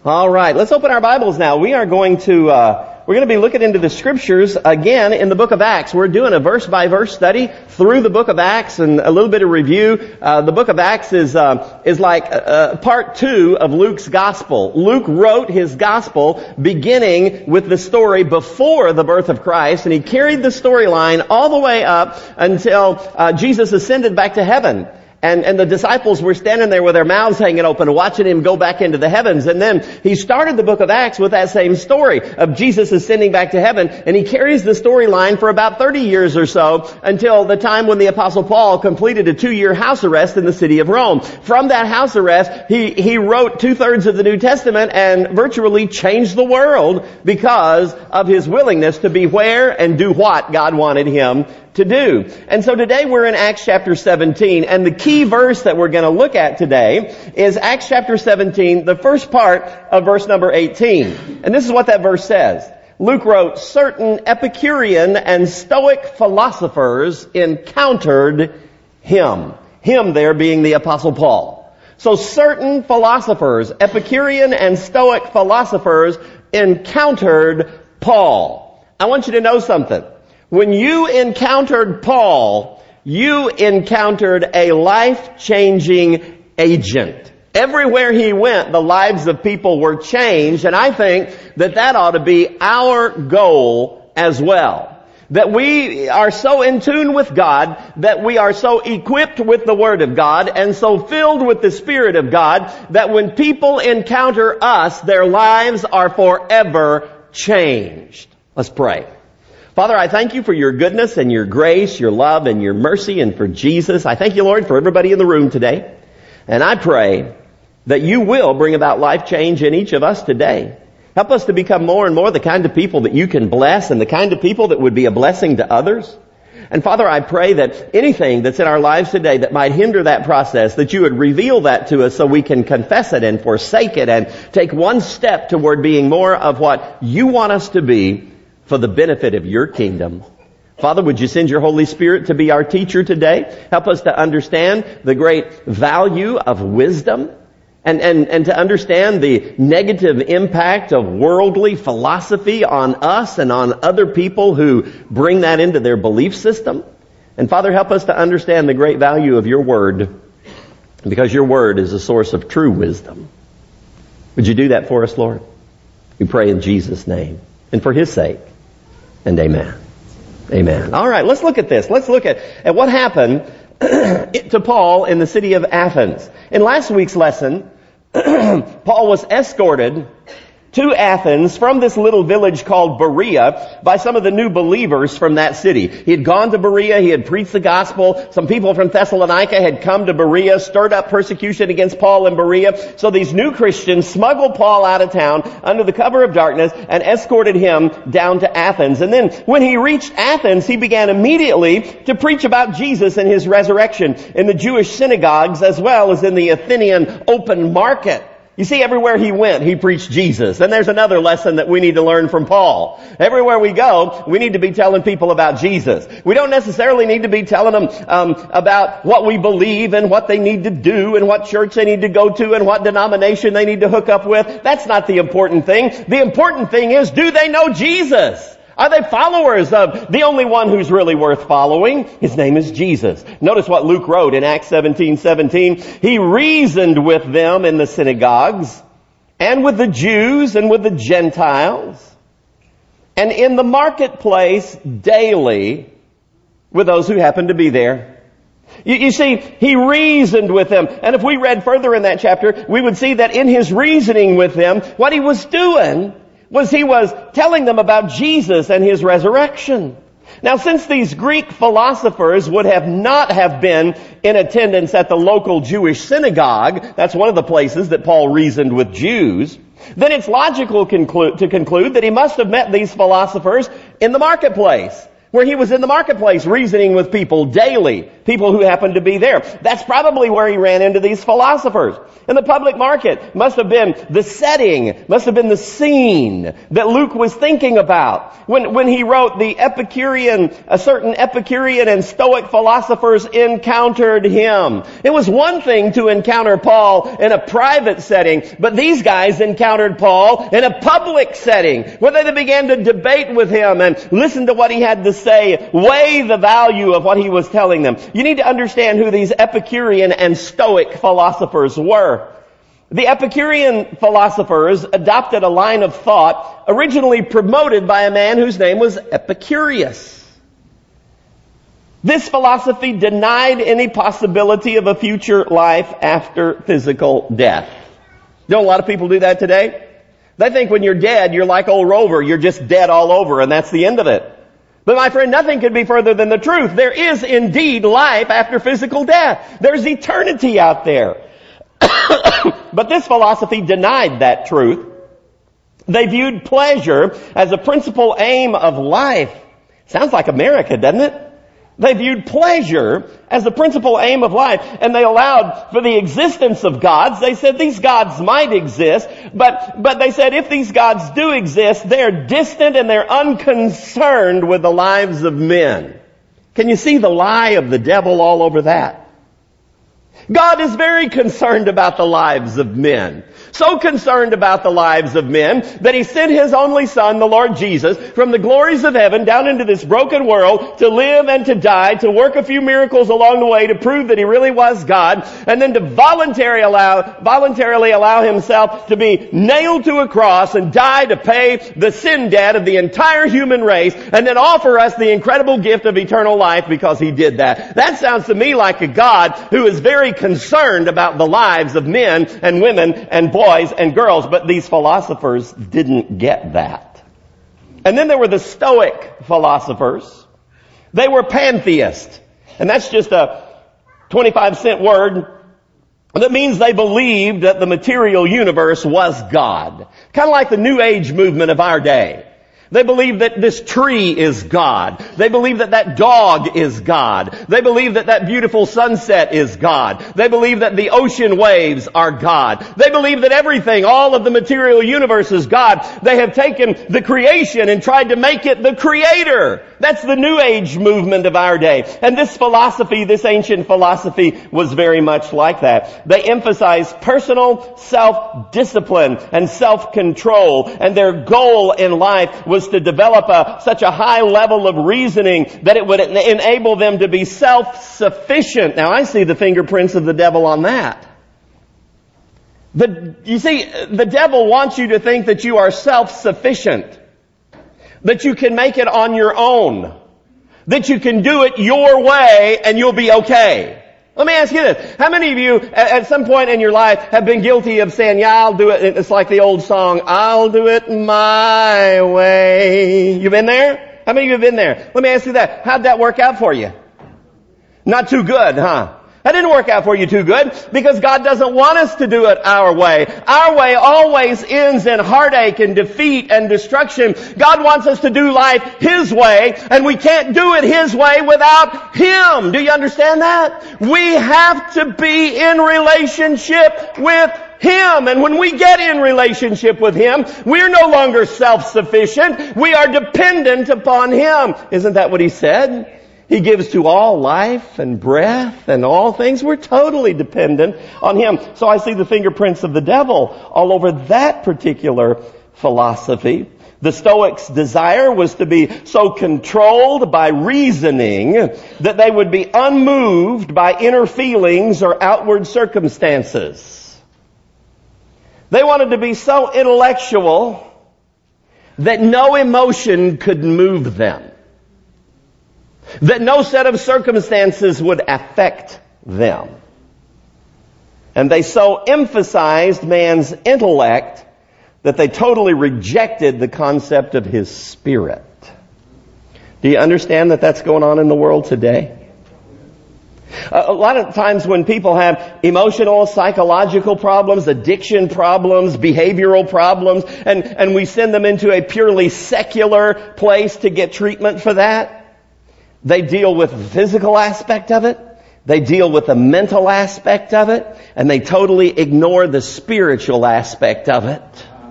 All right, let's open our Bibles now. We're going to be looking into the Scriptures again in the book of Acts. We're doing a verse-by-verse study through the book of Acts and a little bit of review. The book of Acts is like part 2 of Luke's Gospel. Luke wrote his Gospel beginning with the story before the birth of Christ, and he carried the storyline all the way up until Jesus ascended back to heaven. And the disciples were standing there with their mouths hanging open, watching him go back into the heavens. And then he started the book of Acts with that same story of Jesus ascending back to heaven. And he carries the storyline for about 30 years or so until the time when the Apostle Paul completed a 2-year house arrest in the city of Rome. From that house arrest, he wrote 2/3 of the New Testament and virtually changed the world because of his willingness to be where and do what God wanted him to do. And so today we're in Acts chapter 17, and the key verse that we're going to look at today is Acts chapter 17, the first part of verse number 18. And this is what that verse says. Luke wrote, "Certain Epicurean and Stoic philosophers encountered him." Him there being the Apostle Paul. So certain philosophers, Epicurean and Stoic philosophers, encountered Paul. I want you to know something. When you encountered Paul, you encountered a life-changing agent. Everywhere he went, the lives of people were changed, and I think that ought to be our goal as well. That we are so in tune with God, that we are so equipped with the Word of God, and so filled with the Spirit of God, that when people encounter us, their lives are forever changed. Let's pray. Father, I thank you for your goodness and your grace, your love and your mercy, and for Jesus. I thank you, Lord, for everybody in the room today. And I pray that you will bring about life change in each of us today. Help us to become more and more the kind of people that you can bless and the kind of people that would be a blessing to others. And Father, I pray that anything that's in our lives today that might hinder that process, that you would reveal that to us so we can confess it and forsake it and take one step toward being more of what you want us to be for the benefit of your kingdom. Father, would you send your Holy Spirit to be our teacher today? Help us to understand the great value of wisdom and to understand the negative impact of worldly philosophy on us and on other people who bring that into their belief system. And Father, help us to understand the great value of your word, because your word is a source of true wisdom. Would you do that for us, Lord? We pray in Jesus' name and for his sake. And amen. Amen. All right, let's look at this. Let's look at what happened to Paul in the city of Athens. In last week's lesson, Paul was escorted to Athens from this little village called Berea by some of the new believers from that city. He had gone to Berea, he had preached the gospel. Some people from Thessalonica had come to Berea, stirred up persecution against Paul in Berea. So these new Christians smuggled Paul out of town under the cover of darkness and escorted him down to Athens. And then when he reached Athens, he began immediately to preach about Jesus and his resurrection in the Jewish synagogues as well as in the Athenian open market. You see, everywhere he went, he preached Jesus. And there's another lesson that we need to learn from Paul. Everywhere we go, we need to be telling people about Jesus. We don't necessarily need to be telling them about what we believe and what they need to do and what church they need to go to and what denomination they need to hook up with. That's not the important thing. The important thing is, do they know Jesus? Are they followers of the only one who's really worth following? His name is Jesus. Notice what Luke wrote in Acts 17:17. He reasoned with them in the synagogues and with the Jews and with the Gentiles and in the marketplace daily with those who happened to be there. You see, he reasoned with them. And if we read further in that chapter, we would see that in his reasoning with them, what he was doing was he was telling them about Jesus and his resurrection. Now, since these Greek philosophers would not have been in attendance at the local Jewish synagogue, that's one of the places that Paul reasoned with Jews, then it's logical to conclude that he must have met these philosophers in the marketplace, where he was in the marketplace reasoning with people daily, people who happened to be there. That's probably where he ran into these philosophers. And the public market must have been the setting, must have been the scene that Luke was thinking about when he wrote the Epicurean, a certain Epicurean and Stoic philosophers encountered him. It was one thing to encounter Paul in a private setting, but these guys encountered Paul in a public setting where they began to debate with him and listen to what he had to say, weigh the value of what he was telling them. You need to understand who these Epicurean and Stoic philosophers were. The Epicurean philosophers adopted a line of thought originally promoted by a man whose name was Epicurus. This philosophy denied any possibility of a future life after physical death. You know, a lot of people do that today. They think when you're dead, you're like old Rover. You're just dead all over, and that's the end of it. But my friend, nothing could be further than the truth. There is indeed life after physical death. There's eternity out there. But this philosophy denied that truth. They viewed pleasure as a principal aim of life. Sounds like America, doesn't it? They viewed pleasure as the principal aim of life, and they allowed for the existence of gods. They said these gods might exist, but they said if these gods do exist, they're distant and they're unconcerned with the lives of men. Can you see the lie of the devil all over that? God is very concerned about the lives of men. So concerned about the lives of men that He sent His only Son, the Lord Jesus, from the glories of heaven down into this broken world to live and to die, to work a few miracles along the way to prove that He really was God, and then to voluntarily allow Himself to be nailed to a cross and die to pay the sin debt of the entire human race, and then offer us the incredible gift of eternal life because He did that. That sounds to me like a God who is very concerned about the lives of men and women and boys and girls, but these philosophers didn't get that. And then there were the Stoic philosophers. They were pantheists. And that's just a 25-cent word that means they believed that the material universe was God. Kind of like the New Age movement of our day. They believe that this tree is God. They believe that that dog is God. They believe that that beautiful sunset is God. They believe that the ocean waves are God. They believe that everything, all of the material universe is God. They have taken the creation and tried to make it the creator. That's the New Age movement of our day. And this philosophy, this ancient philosophy, was very much like that. They emphasized personal self-discipline and self-control. And their goal in life was to develop such a high level of reasoning that it would enable them to be self-sufficient. Now I see the fingerprints of the devil on that. You see, the devil wants you to think that you are self-sufficient. That you can make it on your own. That you can do it your way and you'll be okay. Let me ask you this. How many of you at some point in your life have been guilty of saying, yeah, I'll do it. It's like the old song, I'll do it my way. You been there? How many of you have been there? Let me ask you that. How'd that work out for you? Not too good, huh? That didn't work out for you too good because God doesn't want us to do it our way. Our way always ends in heartache and defeat and destruction. God wants us to do life His way, and we can't do it His way without Him. Do you understand that? We have to be in relationship with Him. And when we get in relationship with Him, we're no longer self-sufficient. We are dependent upon Him. Isn't that what He said? He gives to all life and breath and all things. We're totally dependent on Him. So I see the fingerprints of the devil all over that particular philosophy. The Stoics' desire was to be so controlled by reasoning that they would be unmoved by inner feelings or outward circumstances. They wanted to be so intellectual that no emotion could move them. That no set of circumstances would affect them. And they so emphasized man's intellect that they totally rejected the concept of his spirit. Do you understand that that's going on in the world today? A lot of times when people have emotional, psychological problems, addiction problems, behavioral problems, and we send them into a purely secular place to get treatment for that, They deal with the physical aspect of it. They deal with the mental aspect of it. And they totally ignore the spiritual aspect of it.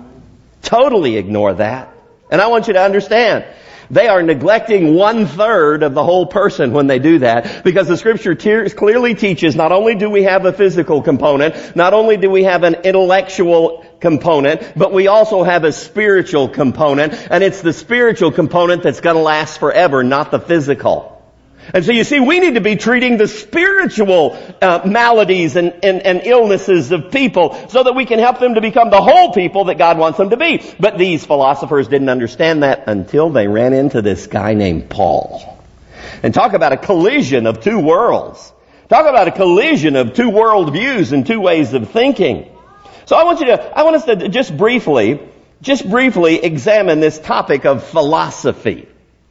Totally ignore that. And I want you to understand, they are neglecting 1/3 of the whole person when they do that, because the Scripture clearly teaches not only do we have a physical component, not only do we have an intellectual component, but we also have a spiritual component, and it's the spiritual component that's going to last forever, not the physical. And so you see, we need to be treating the spiritual maladies and illnesses of people so that we can help them to become the whole people that God wants them to be. But these philosophers didn't understand that until they ran into this guy named Paul. And talk about a collision of two worlds. Talk about a collision of two worldviews and two ways of thinking. So I want us to just briefly examine this topic of philosophy.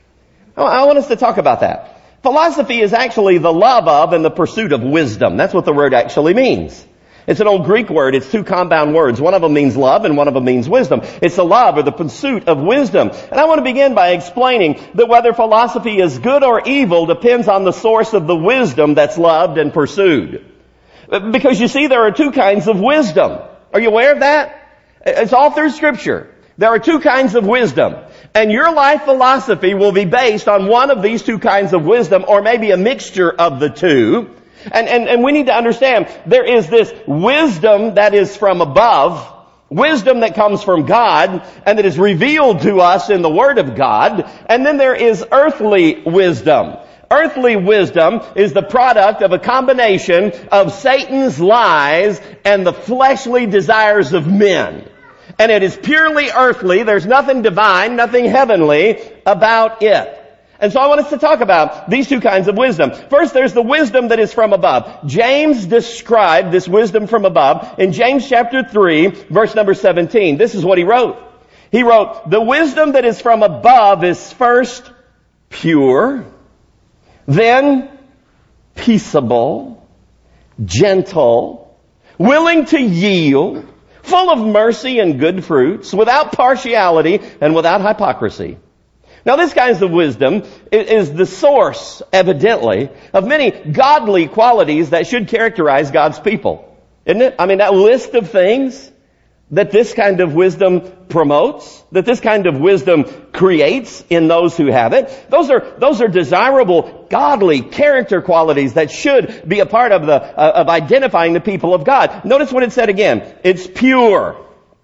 I want us to talk about that. Philosophy is actually the love of and the pursuit of wisdom. That's what the word actually means. It's an old Greek word. It's two compound words. One of them means love and one of them means wisdom. It's the love or the pursuit of wisdom. And I want to begin by explaining that whether philosophy is good or evil depends on the source of the wisdom that's loved and pursued. Because you see, there are two kinds of wisdom. Are you aware of that? It's all through Scripture. There are two kinds of wisdom. And your life philosophy will be based on one of these two kinds of wisdom, or maybe a mixture of the two. And we need to understand there is this wisdom that is from above, wisdom that comes from God, and that is revealed to us in the Word of God. And then there is earthly wisdom. Earthly wisdom is the product of a combination of Satan's lies and the fleshly desires of men. And it is purely earthly. There's nothing divine, nothing heavenly about it. And so I want us to talk about these two kinds of wisdom. First, there's the wisdom that is from above. James described this wisdom from above in James chapter 3, verse number 17. This is what he wrote. He wrote, "The wisdom that is from above is first pure, then peaceable, gentle, willing to yield, full of mercy and good fruits, without partiality and without hypocrisy." Now this kind of wisdom is the source, evidently, of many godly qualities that should characterize God's people. Isn't it? I mean, that list of things that this kind of wisdom promotes, that this kind of wisdom creates in those who have it, those are desirable, godly character qualities that should be a part of of identifying the people of God. Notice what it said again. It's pure.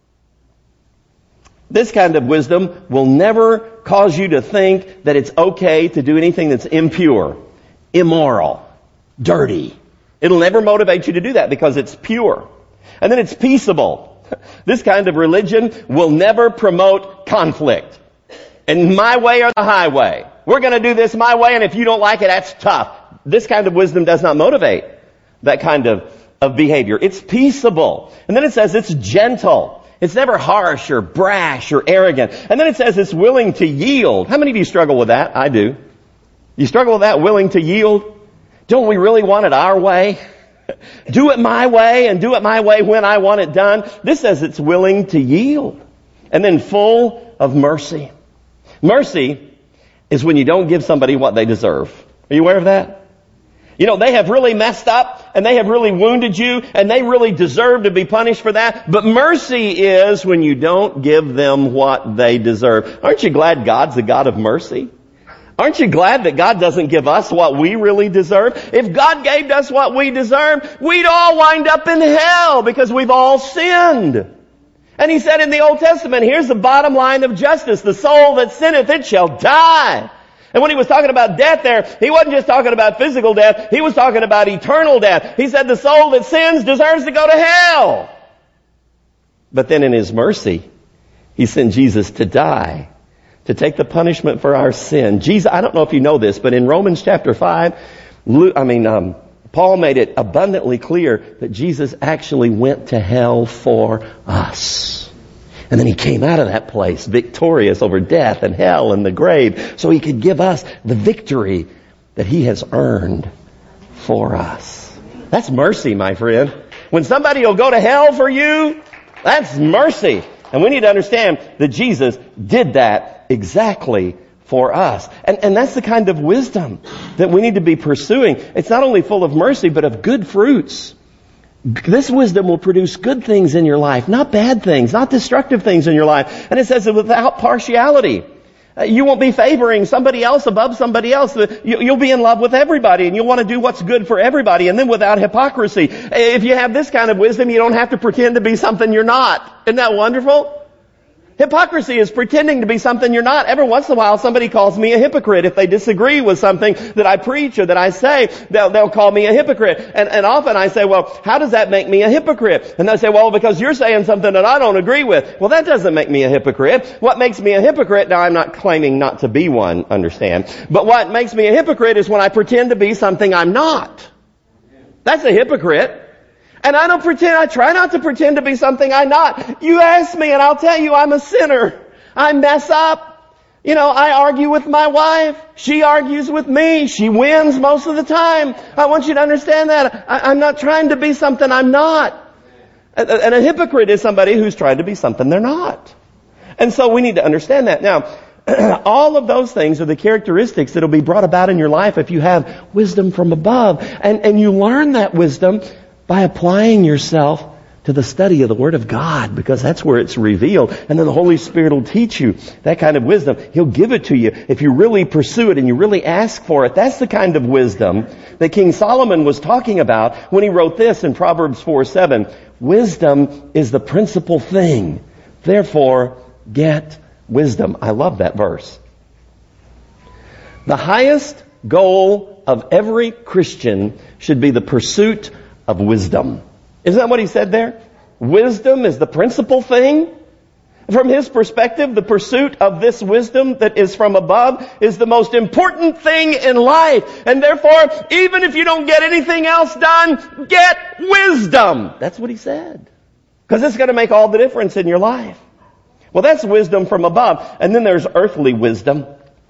This kind of wisdom will never cause you to think that it's okay to do anything that's impure, immoral, dirty. It'll never motivate you to do that because it's pure. And then it's peaceable. This kind of religion will never promote conflict. And my way or the highway. We're going to do this my way, and if you don't like it, that's tough. This kind of wisdom does not motivate that kind of behavior. It's peaceable. And then it says it's gentle. It's never harsh or brash or arrogant. And then it says it's willing to yield. How many of you struggle with that? I do. You struggle with that, willing to yield? Don't we really want it our way? Do it my way and do it my way when I want it done. This says it's willing to yield. And then full of mercy. Mercy is when you don't give somebody what they deserve. Are you aware of that? You know, they have really messed up and they have really wounded you and they really deserve to be punished for that. But mercy is when you don't give them what they deserve. Aren't you glad God's a God of mercy? Aren't you glad that God doesn't give us what we really deserve? If God gave us what we deserve, we'd all wind up in hell because we've all sinned. And he said in the Old Testament, here's the bottom line of justice. The soul that sinneth, it shall die. And when he was talking about death there, he wasn't just talking about physical death. He was talking about eternal death. He said the soul that sins deserves to go to hell. But then in his mercy, he sent Jesus to die, to take the punishment for our sin. Jesus, I don't know if you know this, but in Romans chapter 5, Paul made it abundantly clear that Jesus actually went to hell for us. And then he came out of that place victorious over death and hell and the grave so he could give us the victory that he has earned for us. That's mercy, my friend. When somebody will go to hell for you, that's mercy. And we need to understand that Jesus did that exactly for us. And that's the kind of wisdom that we need to be pursuing. It's not only full of mercy, but of good fruits. This wisdom will produce good things in your life, not bad things, not destructive things in your life. And it says it without partiality. You won't be favoring somebody else above somebody else. You'll be in love with everybody, and you'll want to do what's good for everybody, and then without hypocrisy. If you have this kind of wisdom, you don't have to pretend to be something you're not. Isn't that wonderful? Hypocrisy is pretending to be something you're not. Every once in a while, somebody calls me a hypocrite. If they disagree with something that I preach or that I say, they'll call me a hypocrite. And often I say, well, how does that make me a hypocrite? And they say, well, because you're saying something that I don't agree with. Well, that doesn't make me a hypocrite. What makes me a hypocrite, now I'm not claiming not to be one, understand. But what makes me a hypocrite is when I pretend to be something I'm not. That's a hypocrite. And I try not to pretend to be something I'm not. You ask me and I'll tell you I'm a sinner. I mess up. I argue with my wife. She argues with me. She wins most of the time. I want you to understand that. I'm not trying to be something I'm not. And a hypocrite is somebody who's trying to be something they're not. And so we need to understand that. Now, all of those things are the characteristics that will be brought about in your life if you have wisdom from above. And you learn that wisdom by applying yourself to the study of the Word of God, because that's where it's revealed. And then the Holy Spirit will teach you that kind of wisdom. He'll give it to you if you really pursue it and you really ask for it. That's the kind of wisdom that King Solomon was talking about when he wrote this in Proverbs 4:7. Wisdom is the principal thing. Therefore, get wisdom. I love that verse. The highest goal of every Christian should be the pursuit of wisdom. Isn't that what he said there? Wisdom is the principal thing. From his perspective, the pursuit of this wisdom that is from above is the most important thing in life. And therefore, even if you don't get anything else done, get wisdom. That's what he said. Because it's going to make all the difference in your life. Well, that's wisdom from above. And then there's earthly wisdom.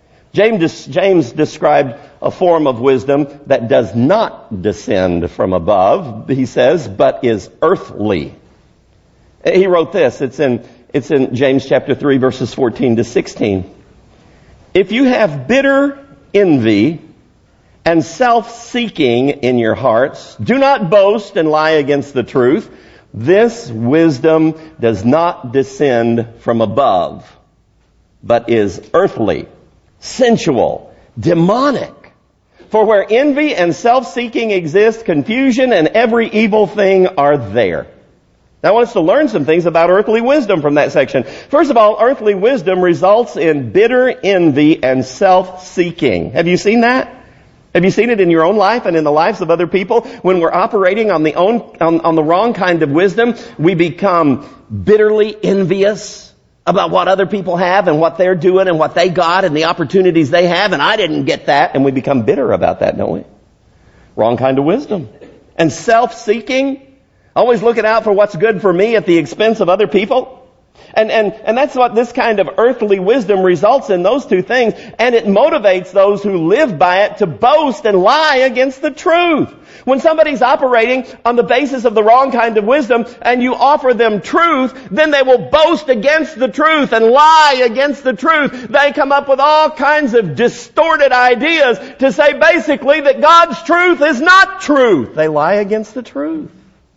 James described a form of wisdom that does not descend from above, he says, but is earthly. He wrote this. It's in James chapter 3, verses 14 to 16. If you have bitter envy and self-seeking in your hearts, do not boast and lie against the truth. This wisdom does not descend from above, but is earthly, sensual, demonic. For where envy and self-seeking exist, confusion and every evil thing are there. Now I want us to learn some things about earthly wisdom from that section. First of all, earthly wisdom results in bitter envy and self-seeking. Have you seen that? Have you seen it in your own life and in the lives of other people? When we're operating on the wrong kind of wisdom, we become bitterly envious about what other people have and what they're doing and what they got and the opportunities they have, and I didn't get that, and we become bitter about that, don't we? Wrong kind of wisdom. And self-seeking, always looking out for what's good for me at the expense of other people. And that's what this kind of earthly wisdom results in, those two things. And it motivates those who live by it to boast and lie against the truth. When somebody's operating on the basis of the wrong kind of wisdom and you offer them truth, then they will boast against the truth and lie against the truth. They come up with all kinds of distorted ideas to say basically that God's truth is not truth. They lie against the truth.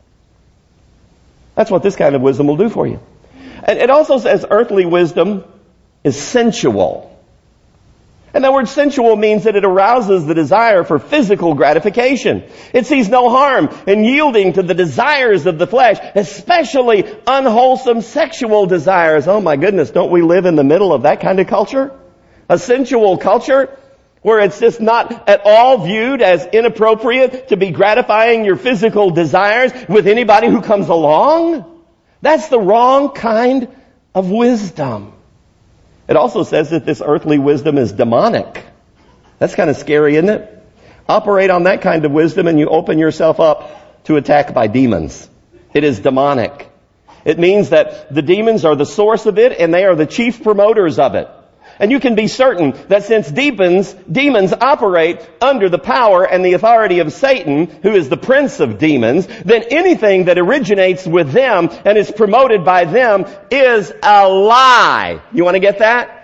That's what this kind of wisdom will do for you. And it also says earthly wisdom is sensual. And that word sensual means that it arouses the desire for physical gratification. It sees no harm in yielding to the desires of the flesh, especially unwholesome sexual desires. Oh my goodness, don't we live in the middle of that kind of culture? A sensual culture where it's just not at all viewed as inappropriate to be gratifying your physical desires with anybody who comes along. That's the wrong kind of wisdom. It also says that this earthly wisdom is demonic. That's kind of scary, isn't it? Operate on that kind of wisdom and you open yourself up to attack by demons. It is demonic. It means that the demons are the source of it and they are the chief promoters of it. And you can be certain that since demons operate under the power and the authority of Satan, who is the prince of demons, then anything that originates with them and is promoted by them is a lie. You want to get that?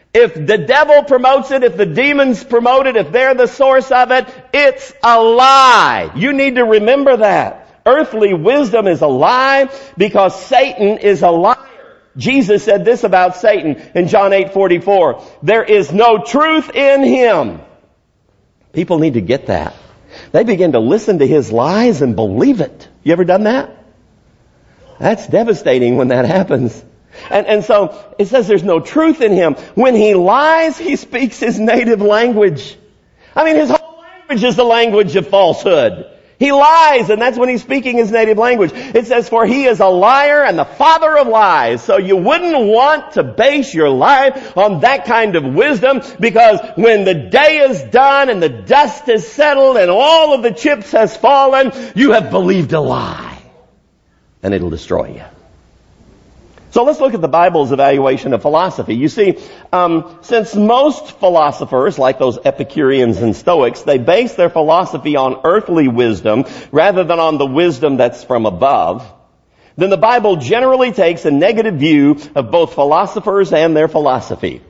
If the devil promotes it, if the demons promote it, if they're the source of it, it's a lie. You need to remember that. Earthly wisdom is a lie because Satan is a liar. Jesus said this about Satan in John 8:44. There is no truth in him. People need to get that. They begin to listen to his lies and believe it. You ever done that? That's devastating when that happens. And so it says there's no truth in him. When he lies, he speaks his native language. I mean, his whole language is the language of falsehood. He lies, and that's when he's speaking his native language. It says, for he is a liar and the father of lies. So you wouldn't want to base your life on that kind of wisdom, because when the day is done and the dust is settled and all of the chips has fallen, you have believed a lie. And it'll destroy you. So let's look at the Bible's evaluation of philosophy. You see, since most philosophers, like those Epicureans and Stoics, they base their philosophy on earthly wisdom rather than on the wisdom that's from above, then the Bible generally takes a negative view of both philosophers and their philosophy.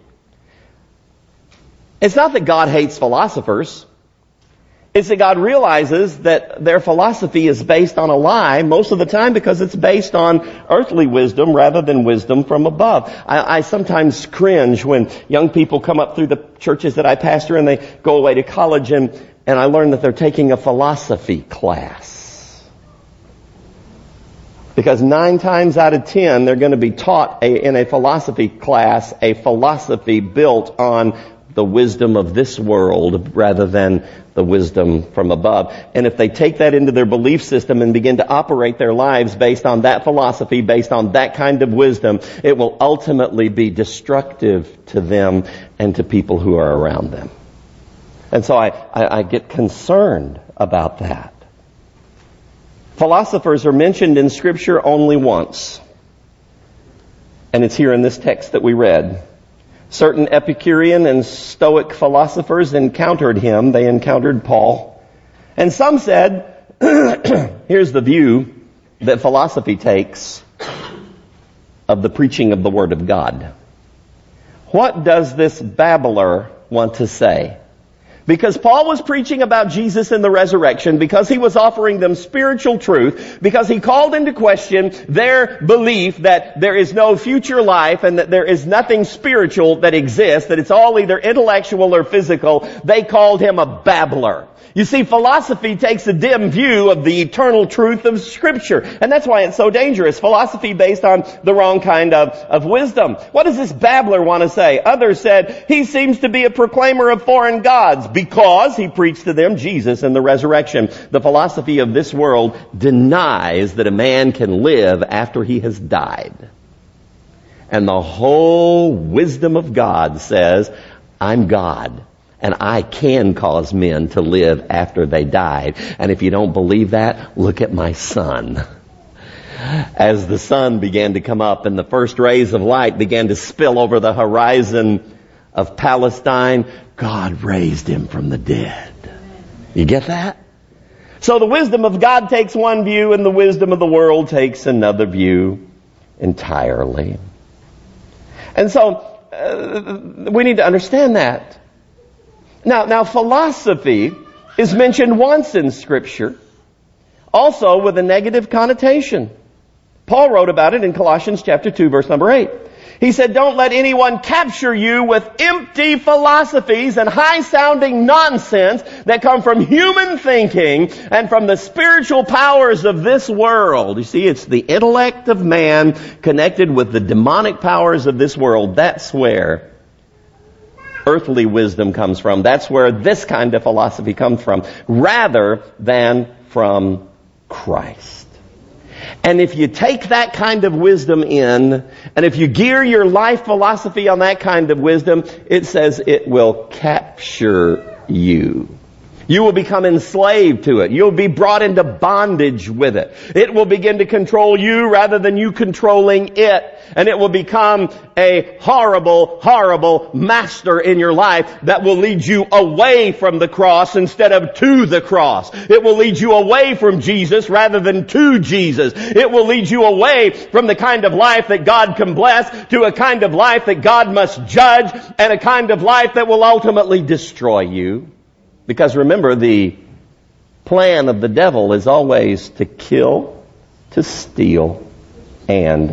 It's not that God hates philosophers. It's that God realizes that their philosophy is based on a lie most of the time because it's based on earthly wisdom rather than wisdom from above. I sometimes cringe when young people come up through the churches that I pastor and they go away to college and I learn that they're taking a philosophy class. Because 9 times out of 10 they're going to be taught in a philosophy class a philosophy built on the wisdom of this world rather than the wisdom from above. And if they take that into their belief system and begin to operate their lives based on that philosophy, based on that kind of wisdom, it will ultimately be destructive to them and to people who are around them. And so I get concerned about that. Philosophers are mentioned in Scripture only once. And it's here in this text that we read. Certain Epicurean and Stoic philosophers encountered him. They encountered Paul. And some said, here's the view that philosophy takes of the preaching of the Word of God. What does this babbler want to say? Because Paul was preaching about Jesus and the resurrection, because he was offering them spiritual truth, because he called into question their belief that there is no future life and that there is nothing spiritual that exists, that it's all either intellectual or physical, they called him a babbler. You see, philosophy takes a dim view of the eternal truth of Scripture. And that's why it's so dangerous. Philosophy based on the wrong kind of wisdom. What does this babbler want to say? Others said, he seems to be a proclaimer of foreign gods because he preached to them Jesus and the resurrection. The philosophy of this world denies that a man can live after he has died. And the whole wisdom of God says, I'm God. And I can cause men to live after they died. And if you don't believe that, look at my son. As the sun began to come up and the first rays of light began to spill over the horizon of Palestine, God raised him from the dead. You get that? So the wisdom of God takes one view and the wisdom of the world takes another view entirely. And so we need to understand that. Now, philosophy is mentioned once in Scripture, also with a negative connotation. Paul wrote about it in Colossians chapter 2, verse number 8. He said, don't let anyone capture you with empty philosophies and high-sounding nonsense that come from human thinking and from the spiritual powers of this world. You see, it's the intellect of man connected with the demonic powers of this world. That's where earthly wisdom comes from. That's where this kind of philosophy comes from, rather than from Christ. And if you take that kind of wisdom in, and if you gear your life philosophy on that kind of wisdom, it says it will capture you. You will become enslaved to it. You'll be brought into bondage with it. It will begin to control you rather than you controlling it. And it will become a horrible, horrible master in your life that will lead you away from the cross instead of to the cross. It will lead you away from Jesus rather than to Jesus. It will lead you away from the kind of life that God can bless to a kind of life that God must judge, and a kind of life that will ultimately destroy you. Because remember, the plan of the devil is always to kill, to steal, and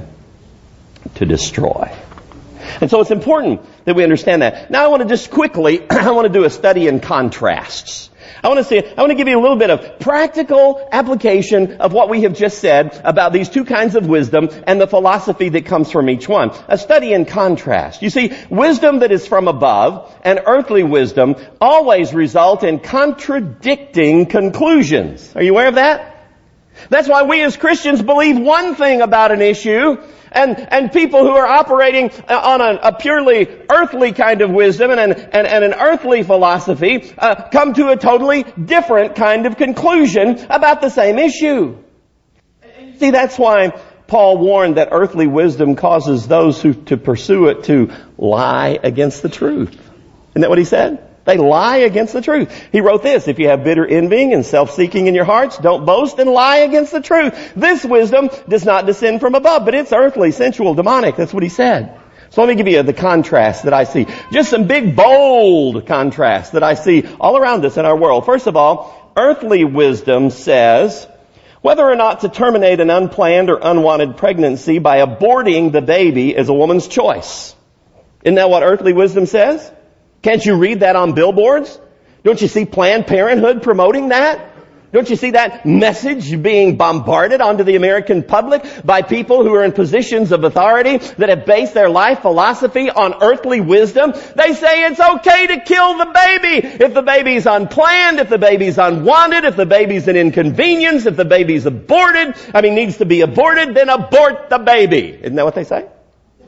to destroy. And so it's important that we understand that. Now I want to just quickly, I want to do a study in contrasts. I want to give you a little bit of practical application of what we have just said about these two kinds of wisdom and the philosophy that comes from each one. A study in contrast. You see, wisdom that is from above and earthly wisdom always result in contradicting conclusions. Are you aware of that? That's why we as Christians believe one thing about an issue, and people who are operating on a purely earthly kind of wisdom and an earthly philosophy come to a totally different kind of conclusion about the same issue. See, that's why Paul warned that earthly wisdom causes those who to pursue it to lie against the truth. Isn't that what he said? They lie against the truth. He wrote this, if you have bitter envying and self-seeking in your hearts, don't boast and lie against the truth. This wisdom does not descend from above, but it's earthly, sensual, demonic. That's what he said. So let me give you the contrast that I see. Just some big, bold contrasts that I see all around us in our world. First of all, earthly wisdom says whether or not to terminate an unplanned or unwanted pregnancy by aborting the baby is a woman's choice. Isn't that what earthly wisdom says? Can't you read that on billboards? Don't you see Planned Parenthood promoting that? Don't you see that message being bombarded onto the American public by people who are in positions of authority that have based their life philosophy on earthly wisdom? They say it's okay to kill the baby if the baby's unplanned, if the baby's unwanted, if the baby's an inconvenience, if the baby's needs to be aborted, then abort the baby. Isn't that what they say?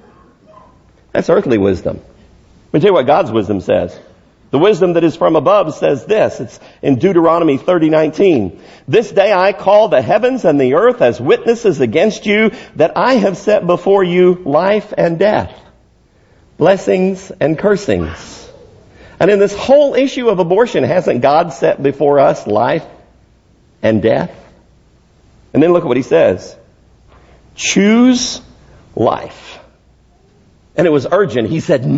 That's earthly wisdom. Let me tell you what God's wisdom says. The wisdom that is from above says this. It's in Deuteronomy 30:19. This day I call the heavens and the earth as witnesses against you that I have set before you life and death, blessings and cursings. And in this whole issue of abortion, hasn't God set before us life and death? And then look at what he says. Choose life. And it was urgent. He said,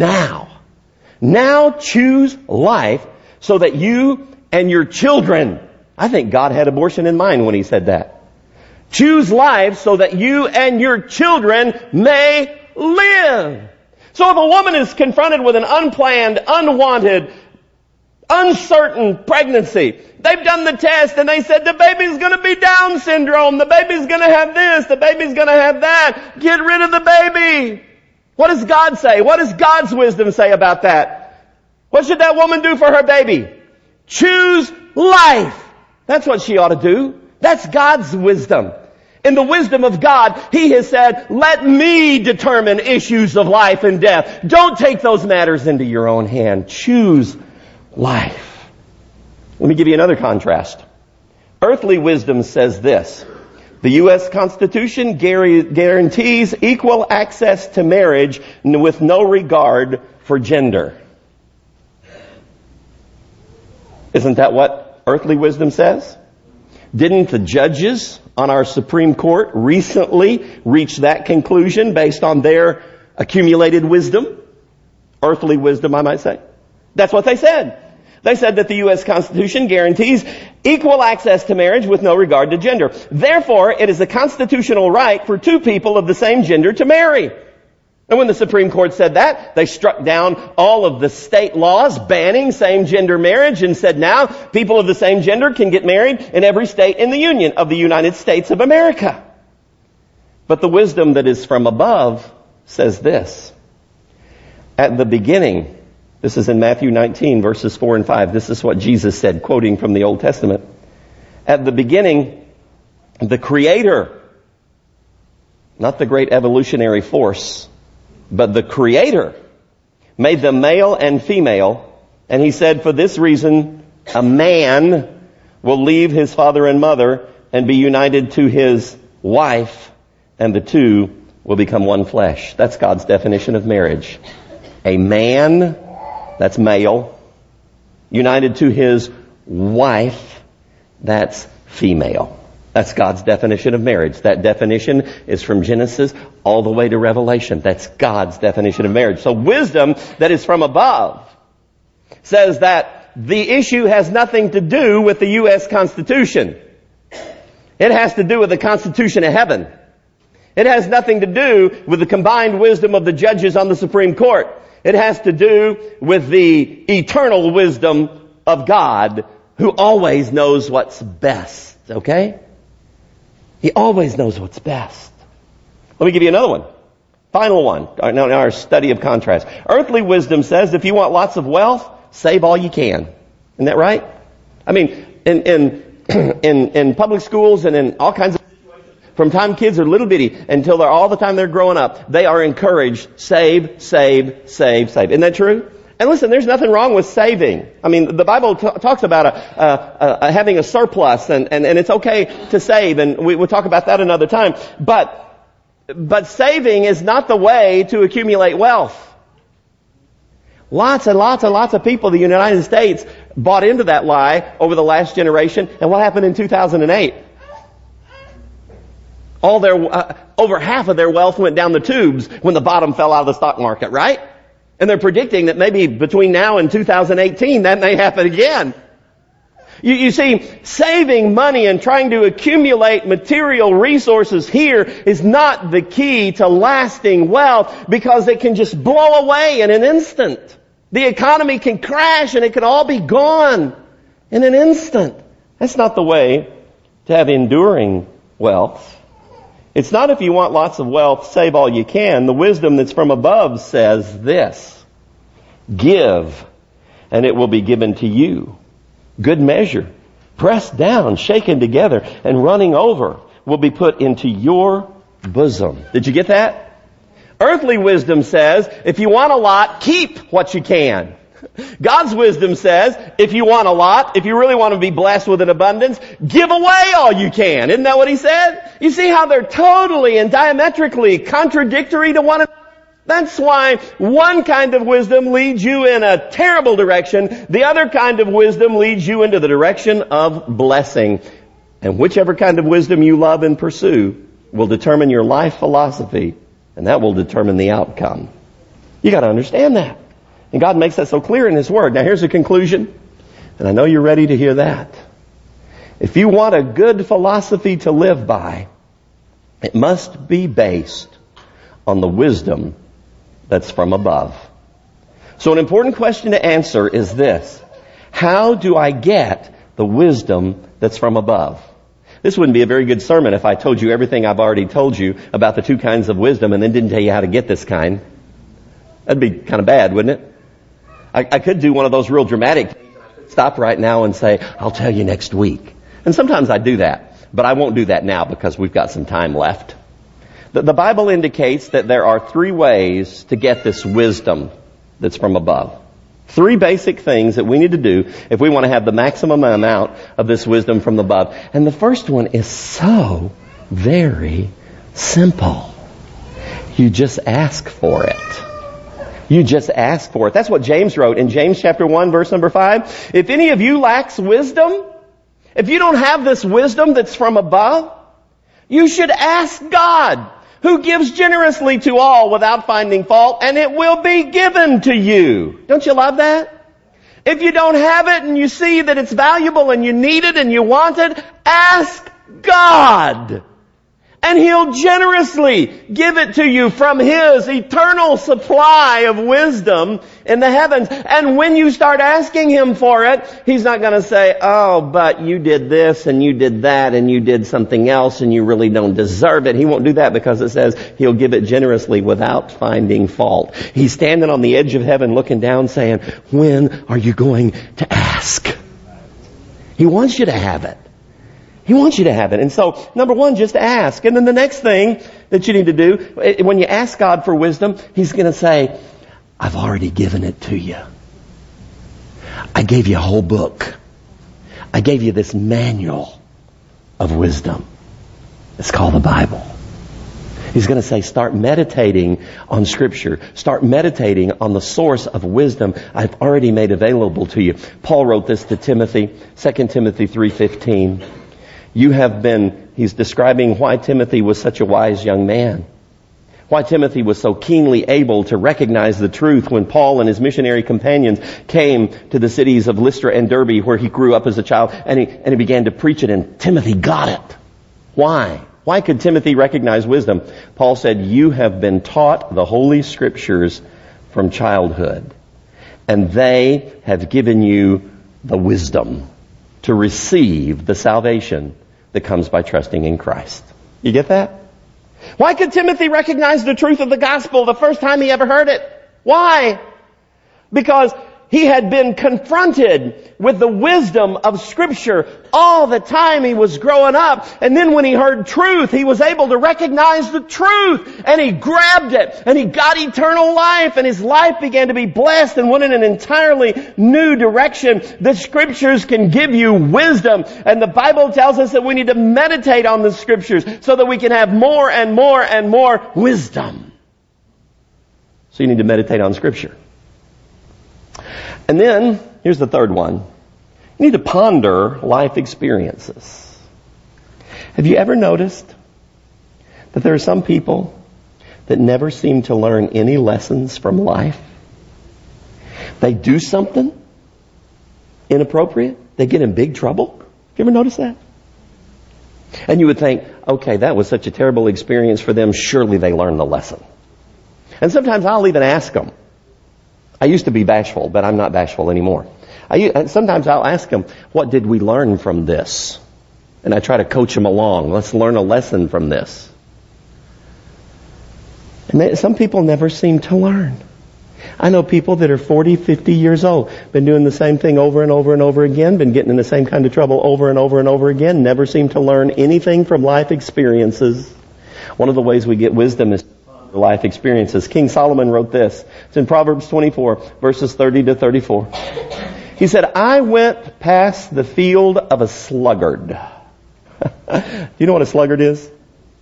Now choose life so that you and your children, I think God had abortion in mind when he said that. Choose life so that you and your children may live. So if a woman is confronted with an unplanned, unwanted, uncertain pregnancy, they've done the test and they said the baby's going to be Down syndrome, the baby's going to have this, the baby's going to have that. Get rid of the baby. What does God say? What does God's wisdom say about that? What should that woman do for her baby? Choose life. That's what she ought to do. That's God's wisdom. In the wisdom of God, He has said, let me determine issues of life and death. Don't take those matters into your own hand. Choose life. Let me give you another contrast. Earthly wisdom says this. The U.S. Constitution guarantees equal access to marriage with no regard for gender. Isn't that what earthly wisdom says? Didn't the judges on our Supreme Court recently reach that conclusion based on their accumulated wisdom? Earthly wisdom, I might say. That's what they said. They said that the U.S. Constitution guarantees equal access to marriage with no regard to gender. Therefore, it is a constitutional right for two people of the same gender to marry. And when the Supreme Court said that, they struck down all of the state laws banning same-gender marriage and said now people of the same gender can get married in every state in the Union of the United States of America. But the wisdom that is from above says this. At the beginning, this is in Matthew 19, verses 4 and 5. This is what Jesus said, quoting from the Old Testament. At the beginning, the Creator, not the great evolutionary force, but the Creator, made them male and female. And He said, for this reason, A man will leave his father and mother and be united to his wife, and the two will become one flesh. That's God's definition of marriage. A man, that's male, united to his wife, that's female. That's God's definition of marriage. That definition is from Genesis all the way to Revelation. That's God's definition of marriage. So wisdom that is from above says that the issue has nothing to do with the U.S. Constitution. It has to do with the Constitution of heaven. It has nothing to do with the combined wisdom of the judges on the Supreme Court. It has to do with the eternal wisdom of God, who always knows what's best. Okay? He always knows what's best. Let me give you another one. Final one. Now in our study of contrast. Earthly wisdom says if you want lots of wealth, save all you can. Isn't that right? I mean, in public schools and in all kinds of situations, from time kids are little bitty until all the time they're growing up, they are encouraged, save, save, save, save. Isn't that true? And listen, there's nothing wrong with saving. I mean, the Bible talks about having a surplus, and it's okay to save, and we'll talk about that another time. But saving is not the way to accumulate wealth. Lots and lots and lots of people in the United States bought into that lie over the last generation. And what happened in 2008? Over half of their wealth went down the tubes when the bottom fell out of the stock market, right? And they're predicting that maybe between now and 2018 that may happen again. You see, saving money and trying to accumulate material resources here is not the key to lasting wealth, because it can just blow away in an instant. The economy can crash and it can all be gone in an instant. That's not the way to have enduring wealth. It's not if you want lots of wealth, save all you can. The wisdom that's from above says this: give, and it will be given to you. Good measure, pressed down, shaken together, and running over will be put into your bosom. Did you get that? Earthly wisdom says, if you want a lot, keep what you can. God's wisdom says, if you want a lot, if you really want to be blessed with an abundance, give away all you can. Isn't that what he said? You see how they're totally and diametrically contradictory to one another? That's why one kind of wisdom leads you in a terrible direction. The other kind of wisdom leads you into the direction of blessing. And whichever kind of wisdom you love and pursue will determine your life philosophy, and that will determine the outcome. You got to understand that. And God makes that so clear in His Word. Now here's the conclusion, and I know you're ready to hear that. If you want a good philosophy to live by, it must be based on the wisdom that's from above. So an important question to answer is this: how do I get the wisdom that's from above? This wouldn't be a very good sermon if I told you everything I've already told you about the two kinds of wisdom and then didn't tell you how to get this kind. That'd be kind of bad, wouldn't it? I could do one of those real dramatic things. Stop right now and say, I'll tell you next week. And sometimes I do that, but I won't do that now because we've got some time left. The Bible indicates that there are three ways to get this wisdom that's from above. Three basic things that we need to do if we want to have the maximum amount of this wisdom from above. And the first one is so very simple. You just ask for it. You just ask for it. That's what James wrote in James chapter 1, verse number 5. If any of you lacks wisdom, if you don't have this wisdom that's from above, you should ask God, who gives generously to all without finding fault, and it will be given to you. Don't you love that? If you don't have it and you see that it's valuable and you need it and you want it, ask God. And He'll generously give it to you from His eternal supply of wisdom in the heavens. And when you start asking Him for it, He's not going to say, oh, but you did this and you did that and you did something else and you really don't deserve it. He won't do that because it says He'll give it generously without finding fault. He's standing on the edge of heaven looking down saying, when are you going to ask? He wants you to have it. He wants you to have it. And so, number one, just ask. And then the next thing that you need to do, when you ask God for wisdom, He's going to say, I've already given it to you. I gave you a whole book. I gave you this manual of wisdom. It's called the Bible. He's going to say, start meditating on Scripture. Start meditating on the source of wisdom I've already made available to you. Paul wrote this to Timothy, 2 Timothy 3:15. He's describing why Timothy was such a wise young man. Why Timothy was so keenly able to recognize the truth when Paul and his missionary companions came to the cities of Lystra and Derbe, where he grew up as a child, and he began to preach it, and Timothy got it. Why? Why could Timothy recognize wisdom? Paul said, you have been taught the Holy Scriptures from childhood, and they have given you the wisdom to receive the salvation that comes by trusting in Christ. You get that? Why could Timothy recognize the truth of the gospel the first time he ever heard it? Why? Because he had been confronted with the wisdom of Scripture all the time he was growing up. And then when he heard truth, he was able to recognize the truth. And he grabbed it. And he got eternal life. And his life began to be blessed and went in an entirely new direction. The Scriptures can give you wisdom. And the Bible tells us that we need to meditate on the Scriptures so that we can have more and more and more wisdom. So you need to meditate on Scripture. And then, here's the third one. You need to ponder life experiences. Have you ever noticed that there are some people that never seem to learn any lessons from life? They do something inappropriate, they get in big trouble. Have you ever noticed that? And you would think, okay, that was such a terrible experience for them, surely they learned the lesson. And sometimes I'll even ask them. I used to be bashful, but I'm not bashful anymore. Sometimes I'll ask them, what did we learn from this? And I try to coach them along. Let's learn a lesson from this. And some people never seem to learn. I know people that are 40, 50 years old, been doing the same thing over and over and over again, been getting in the same kind of trouble over and over and over again, never seem to learn anything from life experiences. One of the ways we get wisdom is life experiences. King Solomon wrote this. It's in Proverbs 24, verses 30 to 34. He said, I went past the field of a sluggard. Do you know what a sluggard is?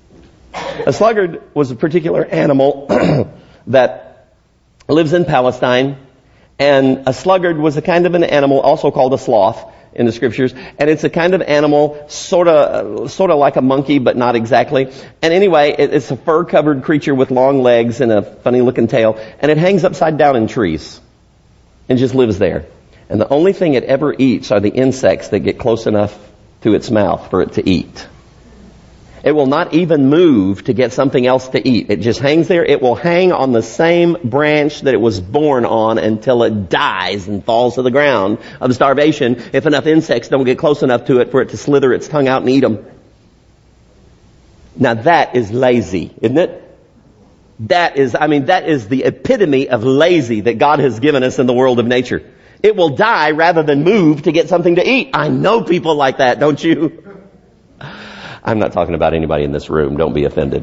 A sluggard was a particular animal that lives in Palestine. And a sluggard was a kind of an animal also called a sloth in the Scriptures. And it's a kind of animal, sort of like a monkey, but not exactly. And anyway, it's a fur-covered creature with long legs and a funny-looking tail. And it hangs upside down in trees and just lives there. And the only thing it ever eats are the insects that get close enough to its mouth for it to eat. It will not even move to get something else to eat. It just hangs there. It will hang on the same branch that it was born on until it dies and falls to the ground of starvation if enough insects don't get close enough to it for it to slither its tongue out and eat them. Now that is lazy, isn't it? That is the epitome of lazy that God has given us in the world of nature. It will die rather than move to get something to eat. I know people like that, don't you? I'm not talking about anybody in this room. Don't be offended.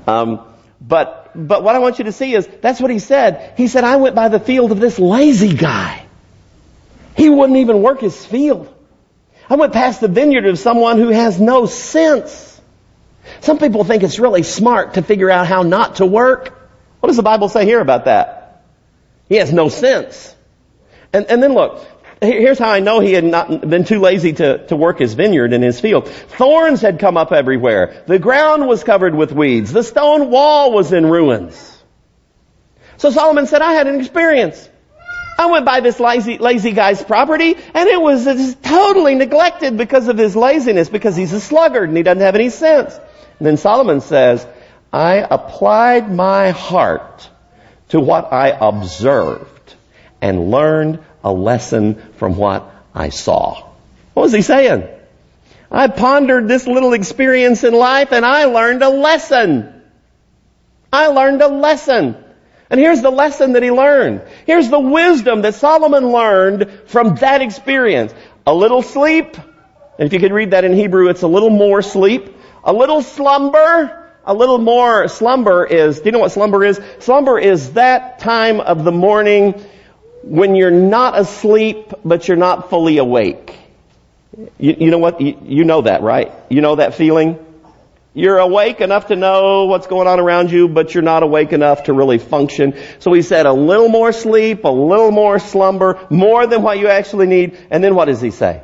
But what I want you to see is, that's what he said. He said, I went by the field of this lazy guy. He wouldn't even work his field. I went past the vineyard of someone who has no sense. Some people think it's really smart to figure out how not to work. What does the Bible say here about that? He has no sense. And then look, here's how I know he had not been too lazy to work his vineyard and his field. Thorns had come up everywhere. The ground was covered with weeds. The stone wall was in ruins. So Solomon said, I had an experience. I went by this lazy guy's property, and it was totally neglected because of his laziness, because he's a sluggard and he doesn't have any sense. And then Solomon says, I applied my heart to what I observed and learned a lesson from what I saw. What was he saying? I pondered this little experience in life and I learned a lesson. I learned a lesson. And here's the lesson that he learned. Here's the wisdom that Solomon learned from that experience. A little sleep. And if you could read that in Hebrew, it's a little more sleep. A little slumber. A little more slumber is, do you know what slumber is? Slumber is that time of the morning when you're not asleep, but you're not fully awake. You know what? You know that, right? You know that feeling? You're awake enough to know what's going on around you, but you're not awake enough to really function. So he said a little more sleep, a little more slumber, more than what you actually need. And then what does he say?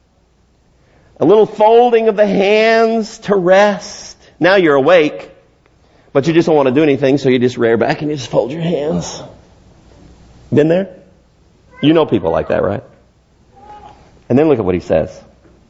A little folding of the hands to rest. Now you're awake, but you just don't want to do anything, so you just rear back and you just fold your hands. Been there? You know people like that, right? And then look at what he says.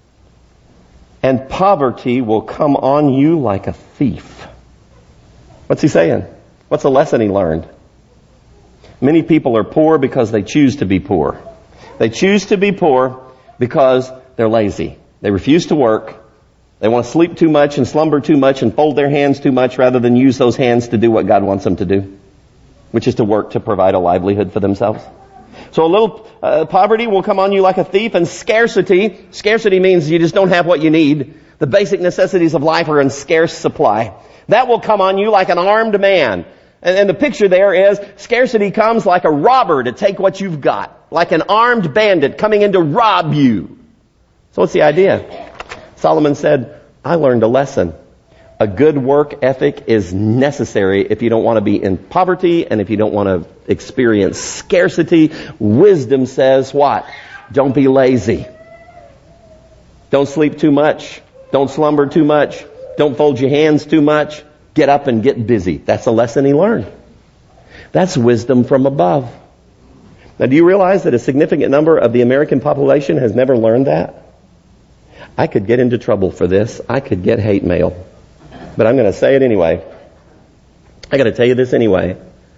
And poverty will come on you like a thief. What's he saying? What's the lesson he learned? Many people are poor because they choose to be poor. They choose to be poor because they're lazy. They refuse to work. They want to sleep too much and slumber too much and fold their hands too much rather than use those hands to do what God wants them to do, which is to work to provide a livelihood for themselves. So a little poverty will come on you like a thief, and scarcity. Scarcity means you just don't have what you need. The basic necessities of life are in scarce supply. That will come on you like an armed man. And the picture there is scarcity comes like a robber to take what you've got. Like an armed bandit coming in to rob you. So what's the idea? Solomon said, I learned a lesson. A good work ethic is necessary if you don't want to be in poverty and if you don't want to experience scarcity. Wisdom says what? Don't be lazy. Don't sleep too much. Don't slumber too much. Don't fold your hands too much. Get up and get busy. That's a lesson he learned. That's wisdom from above. Now, do you realize that a significant number of the American population has never learned that? I could get into trouble for this. I could get hate mail. But I'm going to say it anyway. I got to tell you this anyway.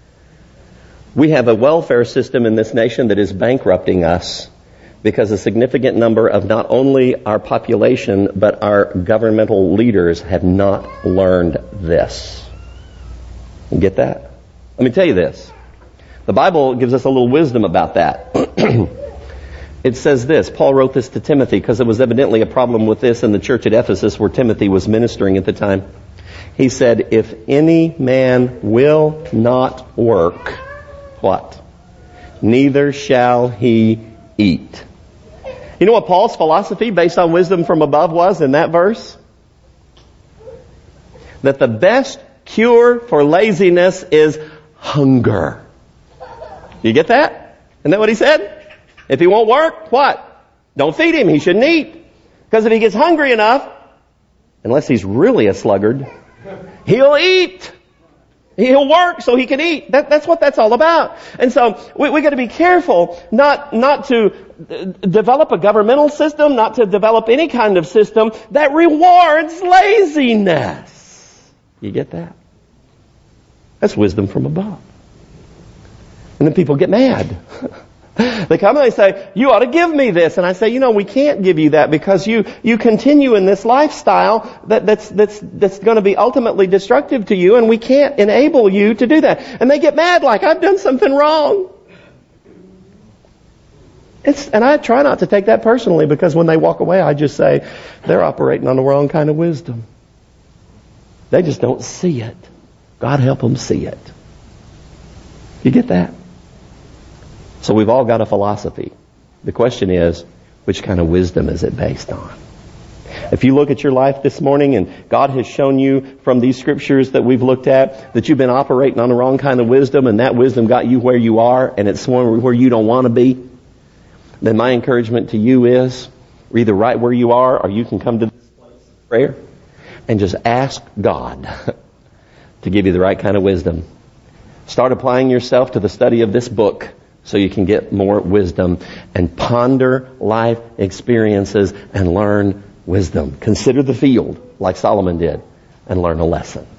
We have a welfare system in this nation that is bankrupting us because a significant number of not only our population, but our governmental leaders have not learned this. You get that? Let me tell you this. The Bible gives us a little wisdom about that. It says this. Paul wrote this to Timothy because there was evidently a problem with this in the church at Ephesus where Timothy was ministering at the time. He said, if any man will not work, what? Neither shall he eat. You know what Paul's philosophy based on wisdom from above was in that verse? That the best cure for laziness is hunger. You get that? Isn't that what he said? If he won't work, what? Don't feed him. He shouldn't eat. Because if he gets hungry enough, unless he's really a sluggard, he'll eat. He'll work so he can eat. That's what that's all about. And so we got to be careful not to develop a governmental system, not to develop any kind of system that rewards laziness. You get that? That's wisdom from above. And then people get mad. They come and they say, you ought to give me this. And I say, we can't give you that because you continue in this lifestyle that's going to be ultimately destructive to you, and we can't enable you to do that. And they get mad like, I've done something wrong. And I try not to take that personally because when they walk away, I just say, they're operating on the wrong kind of wisdom. They just don't see it. God help them see it. You get that? So we've all got a philosophy. The question is, which kind of wisdom is it based on? If you look at your life this morning and God has shown you from these scriptures that we've looked at that you've been operating on the wrong kind of wisdom and that wisdom got you where you are and it's where you don't want to be, then my encouragement to you is you're either right where you are or you can come to this place of prayer and just ask God to give you the right kind of wisdom. Start applying yourself to the study of this book so you can get more wisdom and ponder life experiences and learn wisdom. Consider the field like Solomon did and learn a lesson.